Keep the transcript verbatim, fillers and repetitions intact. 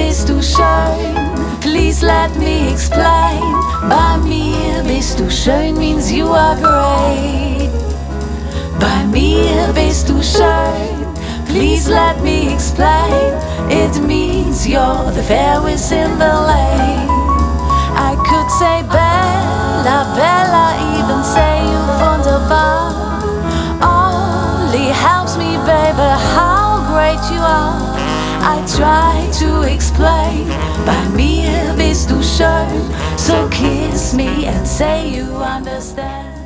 bist du schön. Please let me explain. Bei mir bist du schön means you are great. Bei mir bist du schön. Please let me explain. It means you're the fairest in the lane. I could say Bella, Bella, even say you wunderbar. Only helps me, baby, how great you are. I try to explain. Bei mir bist du schön. So kiss me and say you understand.